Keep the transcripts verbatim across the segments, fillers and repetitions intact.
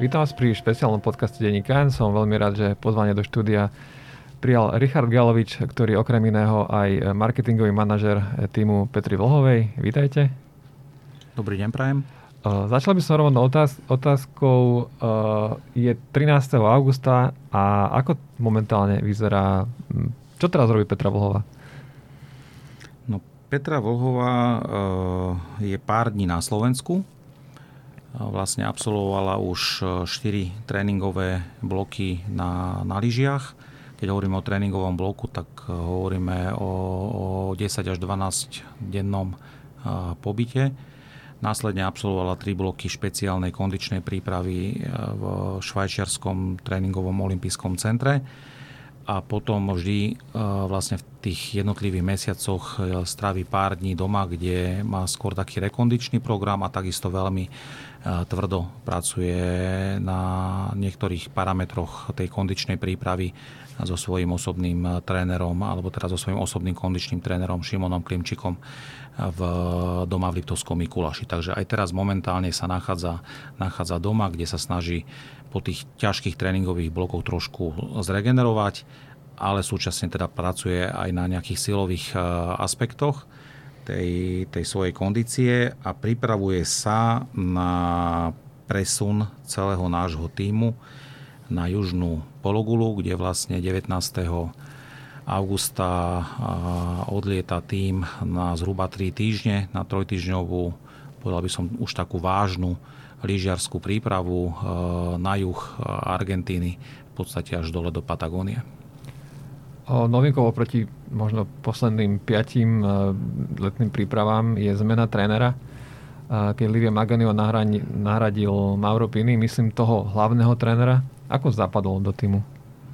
Vítam vás pri špeciálnom podcaste Denníka N. Som veľmi rád, že pozvanie do štúdia prijal Richard Galovič, ktorý okrem iného aj marketingový manažer týmu Petry Vlhovej. Vítajte. Dobrý deň, prajem. Uh, začal by som rovno otáz- otázkou. Uh, je trinásteho augusta a ako momentálne vyzerá... Čo teraz robí Petra Vlhová? No, Petra Vlhová uh, je pár dní na Slovensku. Vlastne absolvovala už štyri tréningové bloky na, na lyžiach. Keď hovoríme o tréningovom bloku, tak hovoríme o, o desať až dvanásť dennom pobyte. Následne absolvovala tri bloky špeciálnej kondičnej prípravy v švajčiarskom tréningovom olympijskom centre. A potom vždy vlastne v tých jednotlivých mesiacoch strávi pár dní doma, kde má skôr taký rekondičný program a takisto veľmi tvrdo pracuje na niektorých parametroch tej kondičnej prípravy so svojím osobným trénerom, alebo teda so svojím osobným kondičným trénerom Šimonom Klimčikom v doma v Liptovskom Mikuláši. Takže aj teraz momentálne sa nachádza, nachádza doma, kde sa snaží po tých ťažkých tréningových blokoch trošku zregenerovať, ale súčasne teda pracuje aj na nejakých silových aspektoch tej, tej svojej kondície a pripravuje sa na presun celého nášho tímu na južnú pologulu, kde vlastne devätnásteho augusta odlieta tím na zhruba tri týždne, na trojtýždňovú, povedal by som už takú vážnu lyžiarsku prípravu na juh Argentíny, v podstate až dole do Patagónie. Novinkou oproti možno posledným piatim letným prípravám je zmena trénera. Keď Livio Maganio nahradil Mauro Pini, myslím toho hlavného trénera. Ako zapadol do týmu?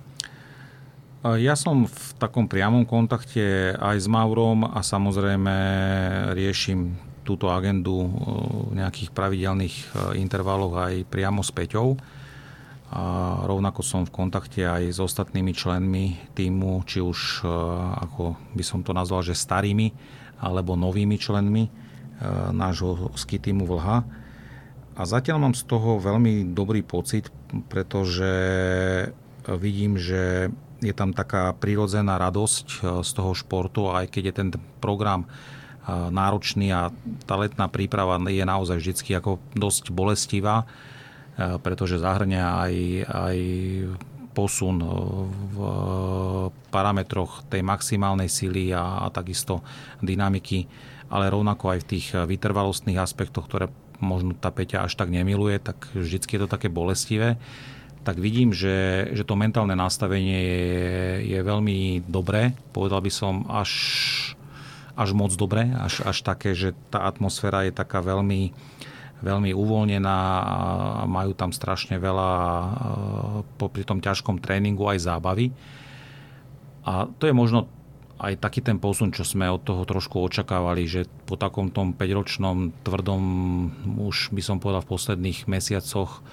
Ja som v takom priamom kontakte aj s Maurom a samozrejme riešim túto agendu v nejakých pravidelných intervaloch aj priamo s Peťou. A rovnako som v kontakte aj s ostatnými členmi týmu, či už, ako by som to nazval, že starými alebo novými členmi nášho ski týmu Vlha. A zatiaľ mám z toho veľmi dobrý pocit, pretože vidím, že je tam taká prirodzená radosť z toho športu, aj keď je ten program náročný a tá letná príprava je naozaj vždycky ako dosť bolestivá, pretože zahrňa aj, aj posun v parametroch tej maximálnej sily a, a takisto dynamiky, ale rovnako aj v tých vytrvalostných aspektoch, ktoré možno tá Peťa až tak nemiluje, tak vždycky je to také bolestivé. Tak vidím, že, že to mentálne nastavenie je, je veľmi dobré. Povedal by som až, až moc dobré, až, až také, že tá atmosféra je taká veľmi, veľmi uvoľnená a majú tam strašne veľa popri tom ťažkom tréningu aj zábavy. A to je možno aj taký ten posun, čo sme od toho trošku očakávali, že po takom tom päťročnom tvrdom, už by som povedal v posledných mesiacoch,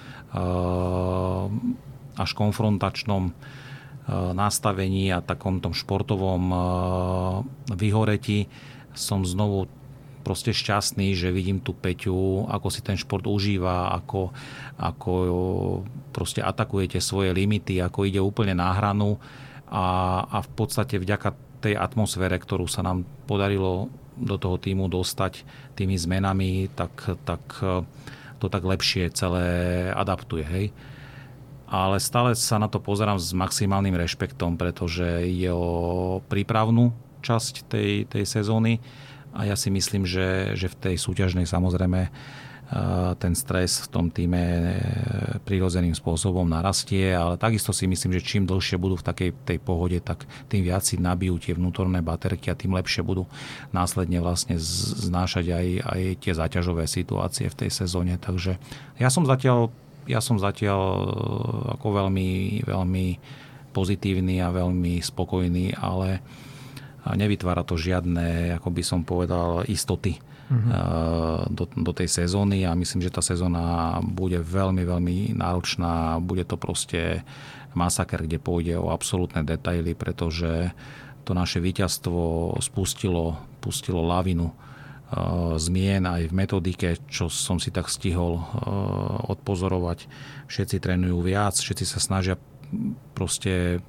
až konfrontačnom nastavení a takom tom športovom vyhoretí som znovu proste šťastný, že vidím tú Peťu, ako si ten šport užíva, ako, ako proste atakujete svoje limity, ako ide úplne na hranu a, a v podstate vďaka tej atmosfére, ktorú sa nám podarilo do toho týmu dostať tými zmenami, tak, tak to tak lepšie celé adaptuje. Hej. Ale stále sa na to pozerám s maximálnym rešpektom, pretože ide o prípravnú časť tej, tej sezóny a ja si myslím, že, že v tej súťažnej samozrejme ten stres v tom týme prirodzeným spôsobom narastie, ale takisto si myslím, že čím dlhšie budú v takej tej pohode, tak tým viac si nabijú tie vnútorné baterky a tým lepšie budú následne vlastne znášať aj, aj tie záťažové situácie v tej sezóne. Takže ja som zatiaľ, ja som zatiaľ ako veľmi, veľmi pozitívny a veľmi spokojný, ale nevytvára to žiadne, ako by som povedal, istoty Do, do tej sezóny a myslím, že tá sezóna bude veľmi, veľmi náročná. Bude to proste masaker, kde pôjde o absolútne detaily, pretože to naše víťazstvo spustilo, pustilo lavinu zmien aj v metodike, čo som si tak stihol odpozorovať. Všetci trénujú viac, všetci sa snažia proste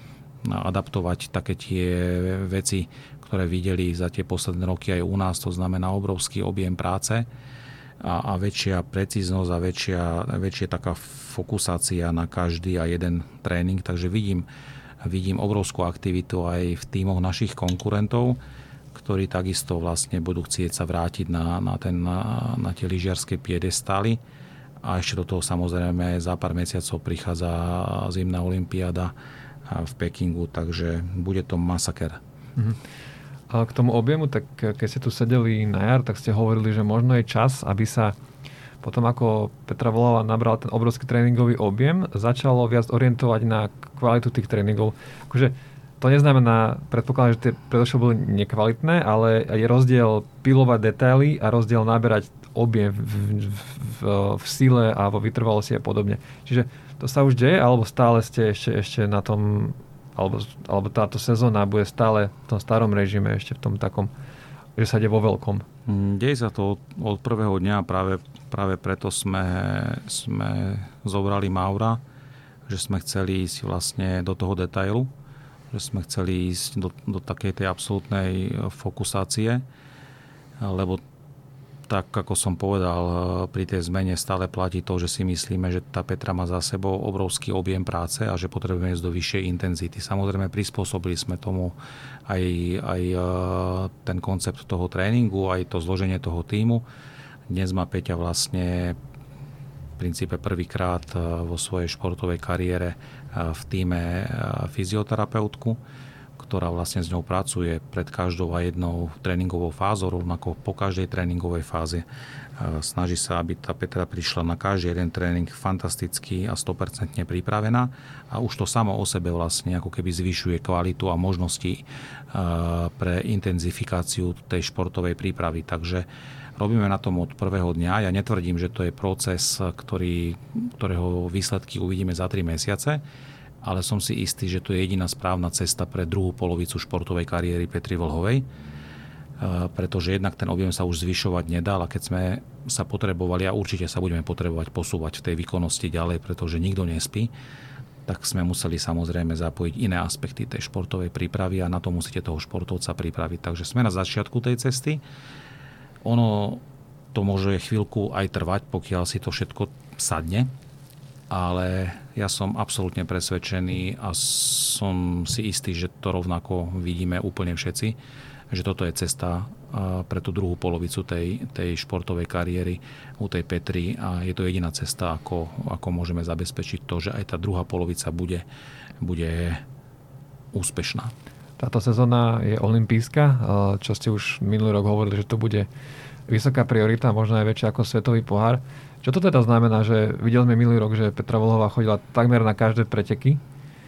adaptovať také tie veci, ktoré videli za tie posledné roky aj u nás. To znamená obrovský objem práce a, a väčšia precíznosť a väčšia, väčšia taká fokusácia na každý a jeden tréning. Takže vidím, vidím obrovskú aktivitu aj v tímoch našich konkurentov, ktorí takisto vlastne budú chcieť sa vrátiť na, na, ten, na, na tie lyžiarske piedestály. A ešte do toho samozrejme za pár mesiacov prichádza zimná olympiáda v Pekingu, takže bude to masaker. Mhm. A k tomu objemu, tak keď ste tu sedeli na jar, tak ste hovorili, že možno je čas, aby sa potom ako Petra Vlhová nabral ten obrovský tréningový objem, začalo viac orientovať na kvalitu tých tréningov. Akože to neznamená, predpokladám, že tie predošlé boli nekvalitné, ale je rozdiel pilovať detaily a rozdiel naberať objem v, v, v, v sile a vo vytrvalosti a podobne. Čiže to sa už deje, alebo stále ste ešte, ešte na tom, alebo, alebo táto sezóna bude stále v tom starom režime, ešte v tom takom, že sa ide vo veľkom? Deje sa to od, od prvého dňa, práve, práve preto sme, sme zobrali Maura, že sme chceli ísť vlastne do toho detailu, že sme chceli ísť do, do takej tej absolútnej fokusácie, lebo tak, ako som povedal, pri tej zmene stále platí to, že si myslíme, že tá Petra má za sebou obrovský objem práce a že potrebujeme ísť do vyššej intenzity. Samozrejme, prispôsobili sme tomu aj, aj ten koncept toho tréningu, aj to zloženie toho tímu. Dnes má Peťa vlastne v princípe prvýkrát vo svojej športovej kariére v tíme fyzioterapeutku, ktorá vlastne s ňou pracuje pred každou a jednou tréningovou fázou, rovnako po každej tréningovej fáze. Snaží sa, aby tá Petra prišla na každý jeden tréning fantasticky a sto percent pripravená a už to samo o sebe vlastne ako keby zvyšuje kvalitu a možnosti pre intenzifikáciu tej športovej prípravy. Takže robíme na tom od prvého dňa. Ja netvrdím, že to je proces, ktorý, ktorého výsledky uvidíme za tri mesiace, ale som si istý, že to je jediná správna cesta pre druhú polovicu športovej kariéry Petry Vlhovej, pretože jednak ten objem sa už zvyšovať nedal a keď sme sa potrebovali, a určite sa budeme potrebovať posúvať v tej výkonnosti ďalej, pretože nikto nespí, tak sme museli samozrejme zapojiť iné aspekty tej športovej prípravy a na to musíte toho športovca pripraviť. Takže sme na začiatku tej cesty. Ono to môže chvíľku aj trvať, pokiaľ si to všetko sadne, ale ja som absolútne presvedčený a som si istý, že to rovnako vidíme úplne všetci, že toto je cesta pre tú druhú polovicu tej, tej športovej kariéry u tej Petry a je to jediná cesta, ako, ako môžeme zabezpečiť to, že aj tá druhá polovica bude, bude úspešná. Táto sezóna je olympijská, čo ste už minulý rok hovorili, že to bude vysoká priorita, možno aj väčšia ako svetový pohár. Čo to teda znamená, že videli sme minulý rok, že Petra Vlhová chodila takmer na každé preteky.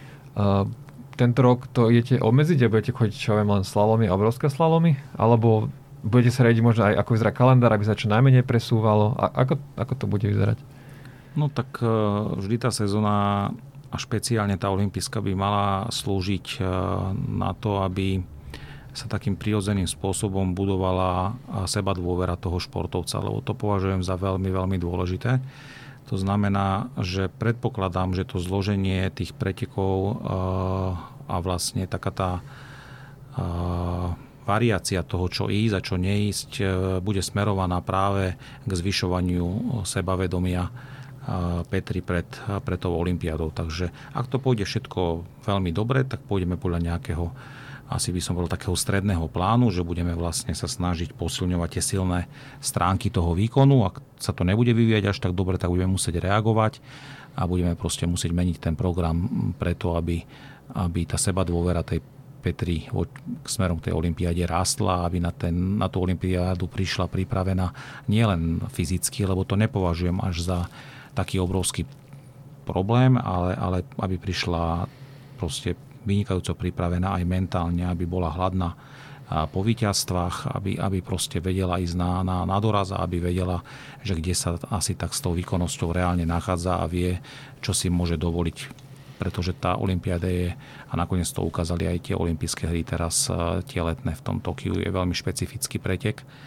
Tento rok to idete obmedziť a budete chodiť, čo viem, len slalomy a obrovské slalomy? Alebo budete sa riadiť možno aj, ako vyzerá kalendár, aby sa čo najmenej presúvalo? A ako, ako to bude vyzerať? No tak vždy tá sezóna a špeciálne tá olympijská by mala slúžiť na to, aby sa takým prirodzeným spôsobom budovala seba dôvera toho športovca, lebo to považujem za veľmi, veľmi dôležité. To znamená, že predpokladám, že to zloženie tých pretekov a vlastne taká tá variácia toho, čo ísť a čo neísť, bude smerovaná práve k zvyšovaniu sebavedomia Petry pred, pred tou olympiádou. Takže ak to pôjde všetko veľmi dobre, tak pôjdeme podľa nejakého, asi by som bol takého stredného plánu, že budeme vlastne sa snažiť posilňovať tie silné stránky toho výkonu. Ak sa to nebude vyvíjať až tak dobre, tak budeme musieť reagovať a budeme proste musieť meniť ten program preto, aby, aby tá seba dôvera tej Petry k smerom k tej olympiáde rástla, aby na, ten, na tú olympiádu prišla pripravená nielen fyzicky, lebo to nepovažujem až za taký obrovský problém, ale, ale aby prišla proste vynikajúco pripravená aj mentálne, aby bola hladná po víťazstvách, aby, aby proste vedela ísť na, na, na doraz a aby vedela, že kde sa asi tak s tou výkonnosťou reálne nachádza a vie, čo si môže dovoliť. Pretože tá olympiáda je, a nakoniec to ukázali aj tie olympijské hry teraz, tie letné v tom Tokiu, je veľmi špecifický pretek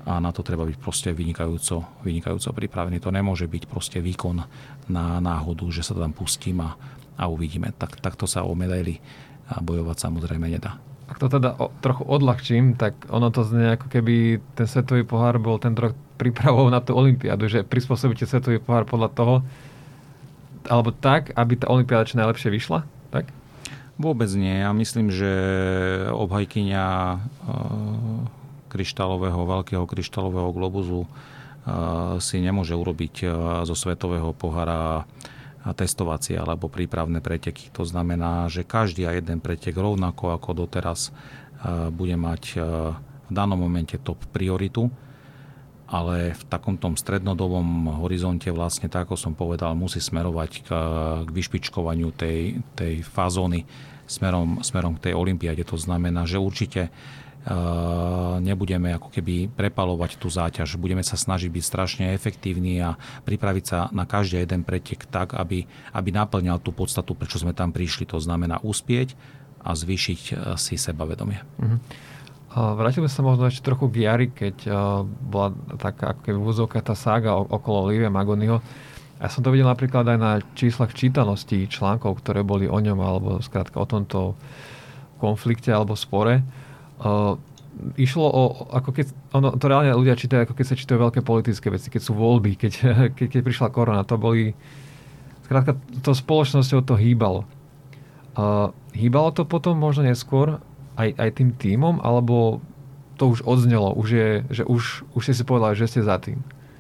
a na to treba byť proste vynikajúco, vynikajúco pripravený. To nemôže byť proste výkon na náhodu, že sa tam pustím a, a uvidíme. Tak, takto sa o medaily bojovať samozrejme nedá. Ak to teda o, trochu odľahčím, tak ono to znie ako keby ten svetový pohár bol ten rok prípravou na tú olympiádu, že prispôsobíte svetový pohár podľa toho, alebo tak, aby tá olympiáda čo najlepšie vyšla? Tak? Vôbec nie. Ja myslím, že obhajkyňa e, kryštálového, veľkého kryštálového globusu e, si nemôže urobiť e, zo svetového pohára testovacie alebo prípravné preteky. To znamená, že každý a jeden pretek rovnako ako doteraz e, bude mať e, v danom momente top prioritu, ale v takomto strednodobom horizonte vlastne, tak ako som povedal, musí smerovať k, k vyšpičkovaniu tej, tej fázóny smerom, smerom k tej olympiáde. To znamená, že určite uh, nebudeme ako keby prepalovať tú záťaž. Budeme sa snažiť byť strašne efektívni a pripraviť sa na každý jeden pretek tak, aby, aby naplňal tú podstatu, prečo sme tam prišli. To znamená uspieť a zvýšiť si sebavedomie. Uh-huh. Vrátime sa možno ešte trochu k jari, keď bola taká ako keby vôzovka tá sága okolo Livia Magoniho. Ja som to videl napríklad aj na číslach čítanosti článkov, ktoré boli o ňom, alebo skrátka o tomto konflikte alebo spore. Išlo o, ako keď, ono, to reálne ľudia čítajú, ako keď sa čítajú veľké politické veci, keď sú voľby, keď, keď, keď prišla korona. To boli, skrátka, to spoločnosťou to hýbalo. Hýbalo to potom možno neskôr Aj, aj tým tímom, alebo to už odznelo, už je, že už, už ste si povedali, že ste za tým?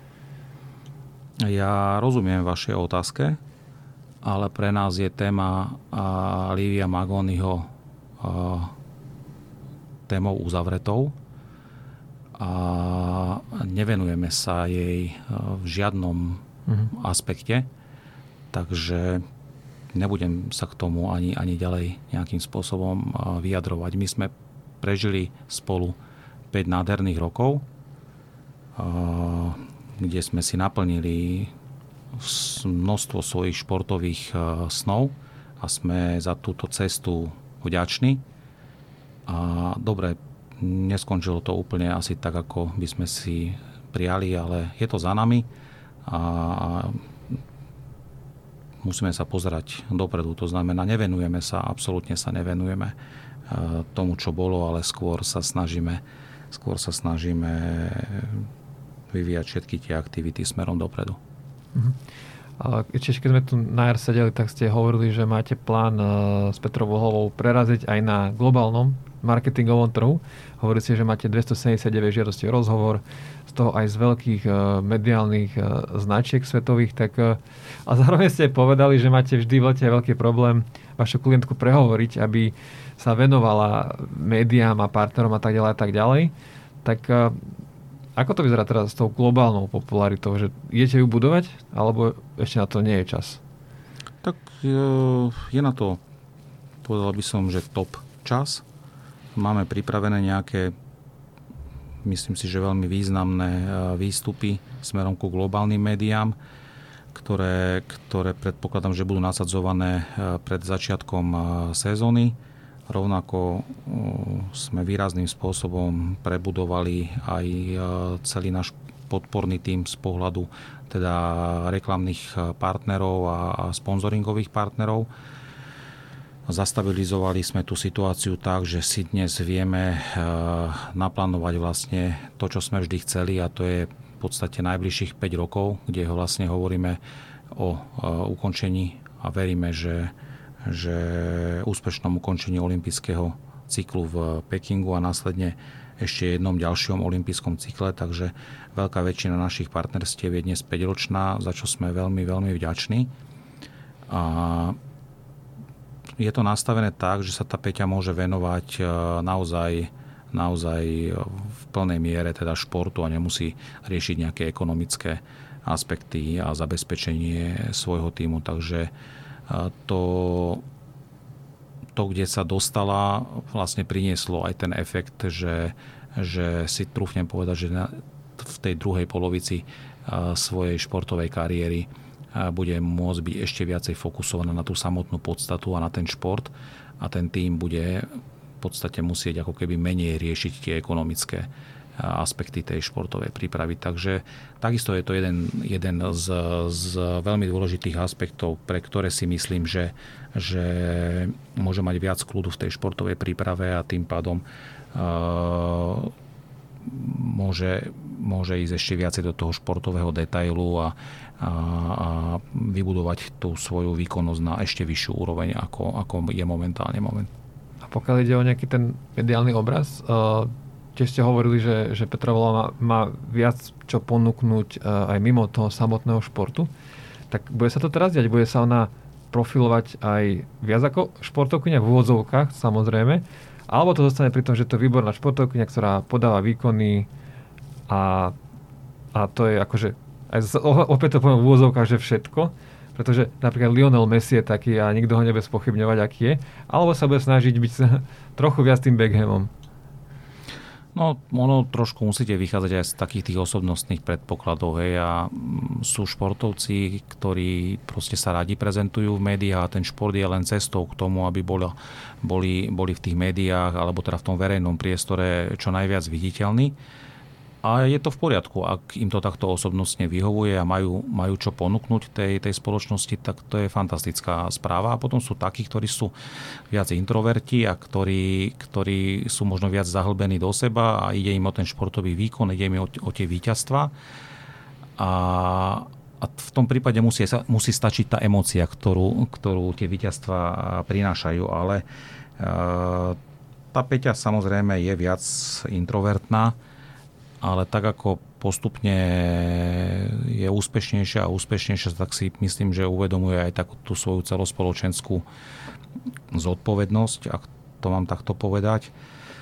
Ja rozumiem vašej otázke, ale pre nás je téma uh, Livia Magoniho uh, témou uzavretou a nevenujeme sa jej uh, v žiadnom uh-huh. aspekte, takže nebudem sa k tomu ani, ani ďalej nejakým spôsobom vyjadrovať. My sme prežili spolu päť nádherných rokov, kde sme si naplnili množstvo svojich športových snov a sme za túto cestu vďační. A dobre, neskončilo to úplne asi tak, ako by sme si prijali, ale je to za nami a musíme sa pozerať dopredu. To znamená, nevenujeme sa, absolútne sa nevenujeme tomu, čo bolo, ale skôr sa snažíme, skôr sa snažíme vyvíjať všetky tie aktivity smerom dopredu. Uh-huh. Ešte keď sme tu na jar sedeli, tak ste hovorili, že máte plán s Petrou Vlhovou preraziť aj na globálnom marketingovom trhu. Hovoríte, že máte dvestosedemdesiatdeväť žiadostí o rozhovor, z toho aj z veľkých mediálnych značiek svetových, tak a zároveň ste povedali, že máte vždy v lete veľký problém vašu klientku prehovoriť, aby sa venovala médiám a partnerom a tak ďalej a tak ďalej. Tak ako to vyzerá teraz s tou globálnou popularitou? Že idete ju budovať, alebo ešte na to nie je čas? Tak je na to, povedal by som, že top čas. Máme pripravené nejaké, myslím si, že veľmi významné výstupy smerom ku globálnym médiám, ktoré, ktoré predpokladám, že budú nasadzované pred začiatkom sezóny. Rovnako sme výrazným spôsobom prebudovali aj celý náš podporný tím z pohľadu teda reklamných partnerov a sponzoringových partnerov. Zastabilizovali sme tú situáciu tak, že si dnes vieme naplánovať vlastne to, čo sme vždy chceli, a to je v podstate najbližších päť rokov, kde ho vlastne hovoríme o ukončení a veríme, že, že úspešnom ukončení olympijského cyklu v Pekingu a následne ešte jednom ďalšom olympijskom cykle, takže veľká väčšina našich partnerstiev je dnes päťročná, za čo sme veľmi, veľmi vďační. A je to nastavené tak, že sa tá Peťa môže venovať naozaj, naozaj v plnej miere teda športu a nemusí riešiť nejaké ekonomické aspekty a zabezpečenie svojho tímu. Takže to, to, kde sa dostala, vlastne prinieslo aj ten efekt, že, že si trúfnem povedať, že v tej druhej polovici svojej športovej kariéry bude môcť byť ešte viacej fokusovaná na tú samotnú podstatu a na ten šport a ten tím bude v podstate musieť ako keby menej riešiť tie ekonomické, aspekty tej športovej prípravy. Takže takisto je to jeden, jeden z, z veľmi dôležitých aspektov, pre ktoré si myslím, že, že môže mať viac kľudu v tej športovej príprave a tým pádom uh, môže, môže ísť ešte viacej do toho športového detailu a, a, a vybudovať tú svoju výkonnosť na ešte vyššiu úroveň, ako, ako je momentálne moment. A pokiaľ ide o nejaký ten mediálny obraz, uh, tiež ste hovorili, že, že Petra Vlhová má, má viac čo ponúknuť uh, aj mimo toho samotného športu. Tak bude sa to teraz diať? Bude sa ona profilovať aj viac ako športovkyňa v úvodzovkách, samozrejme? Alebo to zostane pri tom, že to je výborná športovkyňa, ktorá podáva výkony a, a to je akože aj opäť to poviem v úvodzovkách, že všetko, pretože napríklad Lionel Messi je taký a nikto ho nebude spochybňovať, aký je, alebo sa bude snažiť byť trochu viac tým Beckhamom. No, ono trošku musíte vychádzať aj z takých tých osobnostných predpokladov, hej, a sú športovci, ktorí proste sa radi prezentujú v médiách a ten šport je len cestou k tomu, aby boli, boli, boli v tých médiách alebo teda v tom verejnom priestore čo najviac viditeľní. A je to v poriadku, ak im to takto osobnostne vyhovuje a majú, majú čo ponúknuť tej, tej spoločnosti, tak to je fantastická správa. A potom sú takí, ktorí sú viac introverti a ktorí, ktorí sú možno viac zahlbení do seba a ide im o ten športový výkon, ide im o, o tie víťazstva. A, a v tom prípade musí, musí stačiť tá emócia, ktorú, ktorú tie víťazstva prinášajú. Ale e, tá Peťa samozrejme je viac introvertná, ale tak ako postupne je úspešnejšia a úspešnejšia, tak si myslím, že uvedomuje aj takú tú svoju celospoločenskú zodpovednosť, ak to mám takto povedať.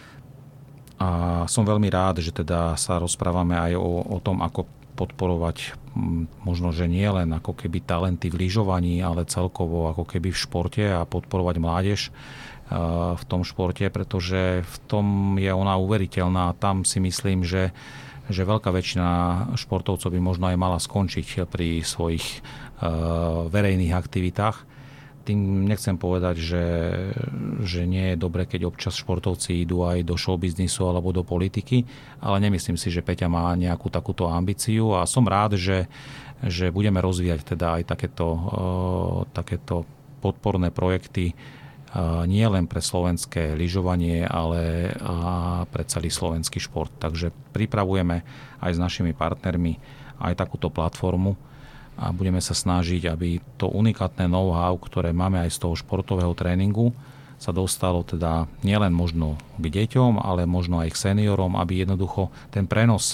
A som veľmi rád, že teda sa rozprávame aj o, o tom, ako podporovať možno, že nie len ako keby talenty v lyžovaní, ale celkovo ako keby v športe a podporovať mládež v tom športe, pretože v tom je ona uveriteľná. Tam si myslím, že, že veľká väčšina športovcov by možno aj mala skončiť pri svojich uh, verejných aktivitách. Tým nechcem povedať, že, že nie je dobre, keď občas športovci idú aj do showbiznisu alebo do politiky, ale nemyslím si, že Peťa má nejakú takúto ambíciu a som rád, že, že budeme rozvíjať teda aj takéto, uh, takéto podporné projekty nie len pre slovenské lyžovanie, ale a pre celý slovenský šport. Takže pripravujeme aj s našimi partnermi aj takúto platformu a budeme sa snažiť, aby to unikátne know-how, ktoré máme aj z toho športového tréningu, sa dostalo teda nielen možno k deťom, ale možno aj k seniorom, aby jednoducho ten prenos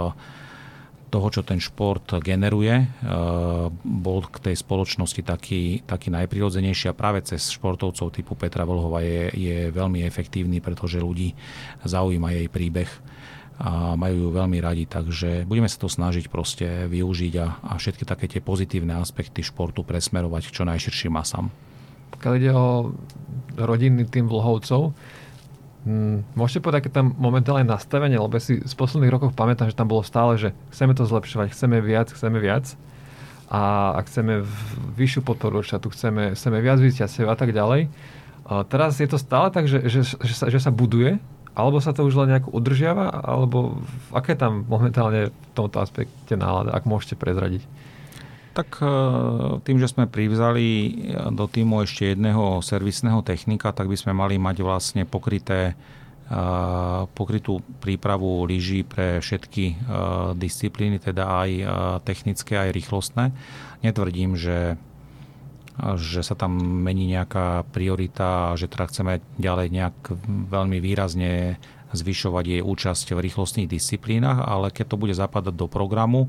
toho, čo ten šport generuje, bol k tej spoločnosti taký, taký najprirodzenejší a práve cez športovcov typu Petra Vlhová je, je veľmi efektívny, pretože ľudí zaujíma jej príbeh a majú ju veľmi radi, takže budeme sa to snažiť proste využiť a, a všetky také tie pozitívne aspekty športu presmerovať k čo najširším masám. Pokiaľ ide o rodinný tým Vlhovcov, môžete povedať, aké tam momentálne nastavenie, lebo si z posledných rokov pamätám, že tam bolo stále, že chceme to zlepšovať, chceme viac, chceme viac a ak chceme vyššiu podporu štátu, chceme, chceme viac víťazstiev a tak ďalej. A teraz je to stále tak, že, že, že, sa, že sa buduje, alebo sa to už len nejako udržiava, alebo aké tam momentálne v tomto aspekte nálada, ak môžete prezradiť? Tak tým, že sme privzali do týmu ešte jedného servisného technika, tak by sme mali mať vlastne pokryté, pokrytú prípravu lyží pre všetky disciplíny, teda aj technické, aj rýchlostné. Netvrdím, že, že sa tam mení nejaká priorita, že teda chceme ďalej nejak veľmi výrazne zvyšovať jej účasť v rýchlostných disciplínach, ale keď to bude zapadať do programu,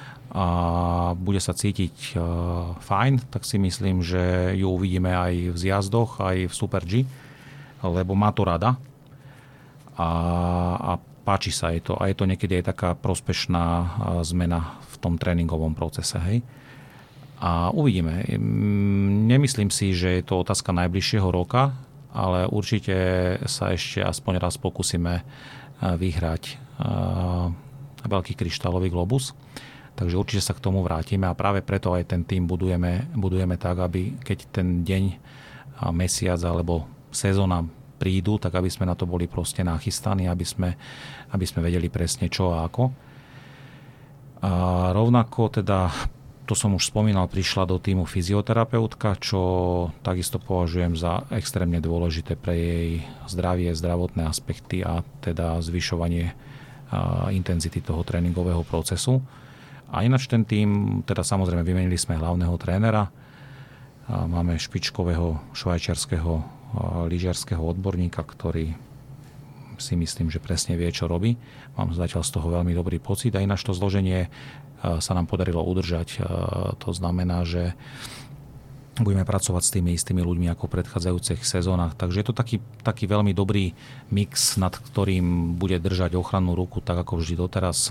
a bude sa cítiť uh, fajn, tak si myslím, že ju uvidíme aj v zjazdoch, aj v Super G, lebo má to rada a, a páči sa jej to. A je to niekedy aj taká prospešná uh, zmena v tom tréningovom procese. Hej? A uvidíme. Nemyslím si, že je to otázka najbližšieho roka, ale určite sa ešte aspoň raz pokúsime uh, vyhrať uh, veľký kryštálový globus. Takže určite sa k tomu vrátime a práve preto aj ten tým budujeme, budujeme tak, aby keď ten deň, mesiac alebo sezóna prídu, tak aby sme na to boli proste nachystaní, aby sme, aby sme vedeli presne čo a ako. A rovnako teda, to som už spomínal, prišla do týmu fyzioterapeutka, čo takisto považujem za extrémne dôležité pre jej zdravie, zdravotné aspekty a teda zvyšovanie intenzity toho tréningového procesu. A ináč ten tým, teda samozrejme vymenili sme hlavného trénera, máme špičkového švajčiarskeho lyžiarskeho odborníka, ktorý si myslím, že presne vie, čo robí. Mám zatiaľ z toho veľmi dobrý pocit a ináč to zloženie sa nám podarilo udržať. To znamená, že budeme pracovať s tými istými ľuďmi ako v predchádzajúcich sezónach. Takže je to taký, taký veľmi dobrý mix, nad ktorým bude držať ochrannú ruku, tak ako vždy doteraz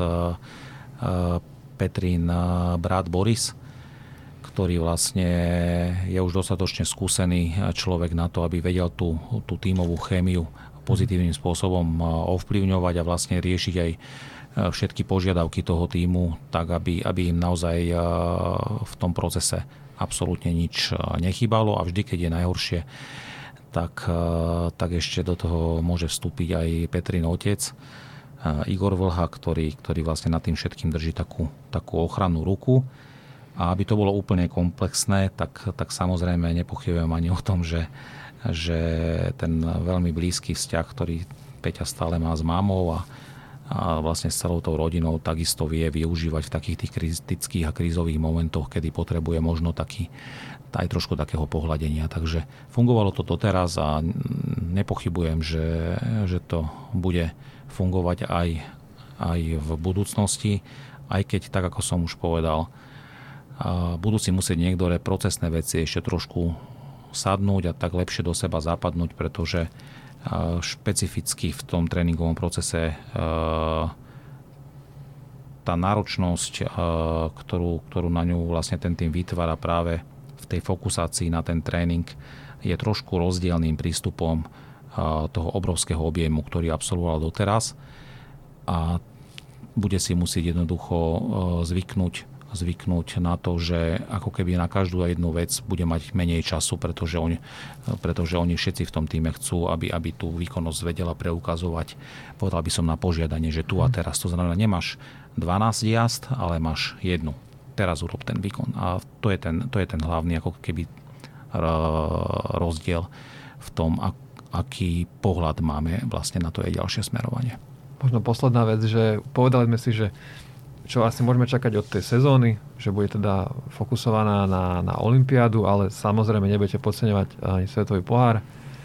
Petrín brat Boris, ktorý vlastne je už dostatočne skúsený človek na to, aby vedel tú, tú tímovú chémiu pozitívnym spôsobom ovplyvňovať a vlastne riešiť aj všetky požiadavky toho tímu, tak aby, aby im naozaj v tom procese absolútne nič nechýbalo a vždy, keď je najhoršie, tak, tak ešte do toho môže vstúpiť aj Petrin otec, Igor Vlha, ktorý, ktorý vlastne nad tým všetkým drží takú, takú ochrannú ruku. A aby to bolo úplne komplexné, tak, tak samozrejme nepochybujem ani o tom, že, že ten veľmi blízky vzťah, ktorý Peťa stále má s mámou a, a vlastne s celou tou rodinou, takisto vie využívať v takých tých kritických a krízových momentoch, kedy potrebuje možno taký, aj trošku takého pohľadenia. Takže fungovalo to doteraz a nepochybujem, že, že to bude fungovať aj, aj v budúcnosti, aj keď, tak ako som už povedal, budú si musieť niektoré procesné veci ešte trošku sadnúť a tak lepšie do seba zapadnúť, pretože špecificky v tom tréningovom procese tá náročnosť, ktorú, ktorú na ňu vlastne ten tým vytvára práve v tej fokusácii na ten tréning, je trošku rozdielným prístupom toho obrovského objemu, ktorý absolvoval doteraz a bude si musieť jednoducho zvyknúť zvyknúť na to, že ako keby na každú jednu vec bude mať menej času, pretože oni, pretože oni všetci v tom týme chcú, aby, aby tú výkonnosť vedela preukazovať. Povedal by som na požiadanie, že tu a teraz. To znamená, nemáš dvanásť jazd, ale máš jednu. Teraz urob ten výkon. A to je ten, to je ten hlavný ako keby rozdiel v tom, aký pohľad máme vlastne na to je ďalšie smerovanie. Možno posledná vec, že povedali sme si, že čo asi môžeme čakať od tej sezóny, že bude teda fokusovaná na, na olympiádu, ale samozrejme nebudete podceňovať ani svetový pohár.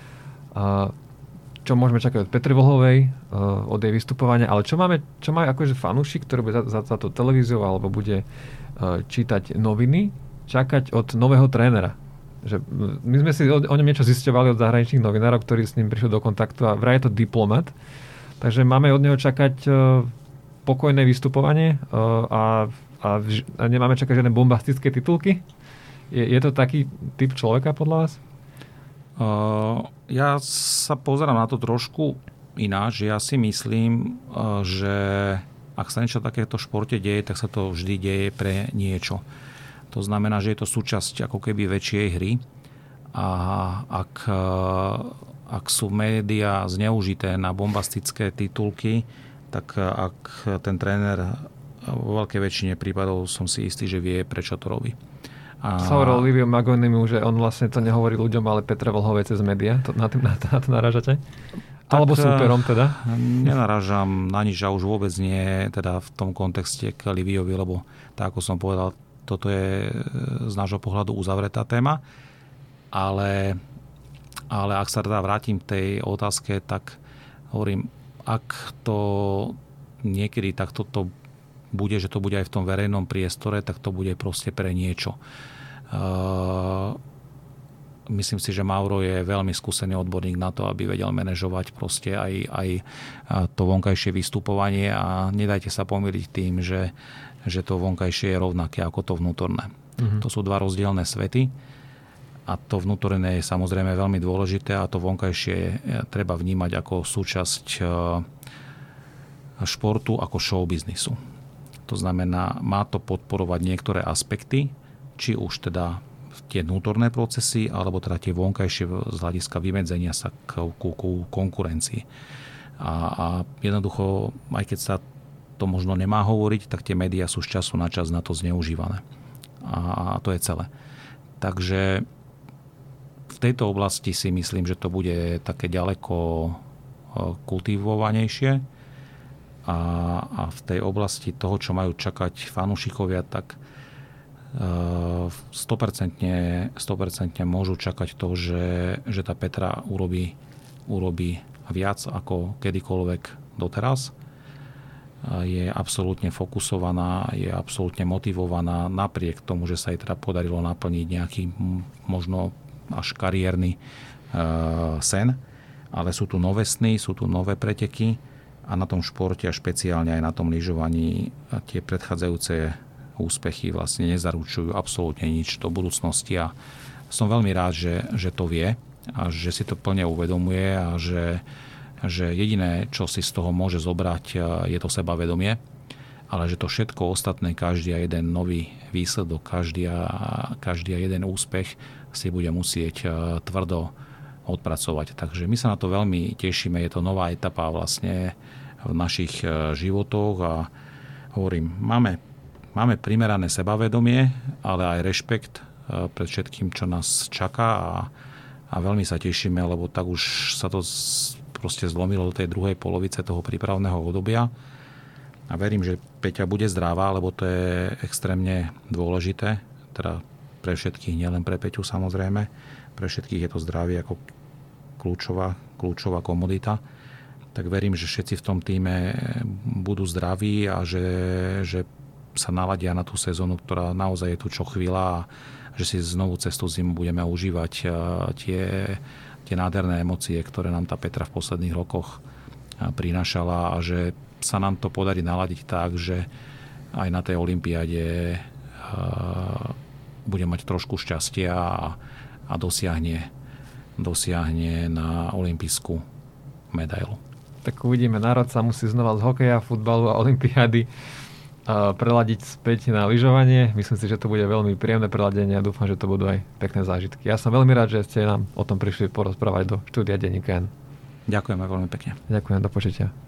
Čo môžeme čakať od Petry Vlhovej, od jej vystupovania, ale čo máme, čo má akože fanúšik, ktorý bude za, za to televíziou alebo bude čítať noviny, čakať od nového trénera. Že my sme si o, o ňom niečo zisťovali od zahraničných novinárov, ktorí s ním prišli do kontaktu a vraj je to diplomat. Takže máme od neho čakať pokojné vystupovanie a, a, a nemáme čakať žiadne bombastické titulky? Je, je to taký typ človeka podľa vás? Uh, ja sa pozerám na to trošku ináč. Ja si myslím, uh, že ak sa niečo takéto v športe deje, tak sa to vždy deje pre niečo. To znamená, že je to súčasť ako keby väčšej hry a ak, uh, ak sú médiá zneužité na bombastické titulky, tak ak ten tréner vo veľkej väčšine prípadov som si istý, že vie, prečo to robí. A... Sa hovoril Livio Magonimu, že on vlastne to nehovorí ľuďom, ale Petre Vlhovej cez médiá. To, na, tým, na, to, na to narážate? Tak, alebo súperom teda? Nenarážam na nič a už vôbec nie teda v tom kontexte k Liviovi, lebo tak ako som povedal, toto je z nášho pohľadu uzavretá téma. Ale, ale ak sa teda vrátim k tej otázke, tak hovorím, ak to niekedy takto to bude, že to bude aj v tom verejnom priestore, tak to bude proste pre niečo. Uh, myslím si, že Mauro je veľmi skúsený odborník na to, aby vedel manažovať proste aj, aj to vonkajšie vystupovanie a nedajte sa pomýliť tým, že, že to vonkajšie je rovnaké ako to vnútorné. Uh-huh. To sú dva rozdielne svety. A to vnútorné je samozrejme veľmi dôležité a to vonkajšie treba vnímať ako súčasť športu, ako show biznisu. To znamená, má to podporovať niektoré aspekty, či už teda tie vnútorné procesy, alebo teda tie vonkajšie z hľadiska vymedzenia sa k, k, k konkurencii. A, a jednoducho, aj keď sa to možno nemá hovoriť, tak tie médiá sú z času na čas na to zneužívané. A, a to je celé. Takže v tejto oblasti si myslím, že to bude také ďaleko kultivovanejšie. A, a v tej oblasti toho, čo majú čakať fanúšikovia, tak sto percent môžu čakať to, že, že tá Petra urobí, urobí viac ako kedykoľvek doteraz. Je absolútne fokusovaná, je absolútne motivovaná napriek tomu, že sa jej teda podarilo naplniť nejaký možno až kariérny uh, sen. Ale sú tu nové sny, sú tu nové preteky a na tom športe a špeciálne aj na tom lyžovaní tie predchádzajúce úspechy vlastne nezaručujú absolútne nič do budúcnosti a som veľmi rád, že, že to vie a že si to plne uvedomuje a že, že jediné, čo si z toho môže zobrať, je to sebavedomie, ale že to všetko ostatné, každý a jeden nový výsledok, každý a, každý a jeden úspech si bude musieť tvrdo odpracovať. Takže my sa na to veľmi tešíme, je to nová etapa vlastne v našich životoch a hovorím, máme Máme primerané sebavedomie, ale aj rešpekt pred všetkým, čo nás čaká a, a veľmi sa tešíme, lebo tak už sa to z, proste zlomilo do tej druhej polovice toho prípravného obdobia. A verím, že Peťa bude zdravá, lebo to je extrémne dôležité. Teda pre všetkých, nielen pre Peťu samozrejme. Pre všetkých je to zdravie ako kľúčová, kľúčová komodita. Tak verím, že všetci v tom týme budú zdraví a že, že sa naladia na tú sezónu, ktorá naozaj je tu čo chvíľa a že si znovu cez tú zimu budeme užívať tie, tie nádherné emócie, ktoré nám tá Petra v posledných rokoch prinášala a že sa nám to podarí naladiť tak, že aj na tej olympiáde bude mať trošku šťastia a, a dosiahne, dosiahne na olympijskú medailu. Tak uvidíme, národ sa musí znova z hokeja, futbalu a olympiády preladiť späť na lyžovanie. Myslím si, že to bude veľmi príjemné preladenie a dúfam, že to budú aj pekné zážitky. Ja som veľmi rád, že ste nám o tom prišli porozprávať do štúdia Denníka N. Ďakujeme veľmi pekne. Ďakujem, do počutia.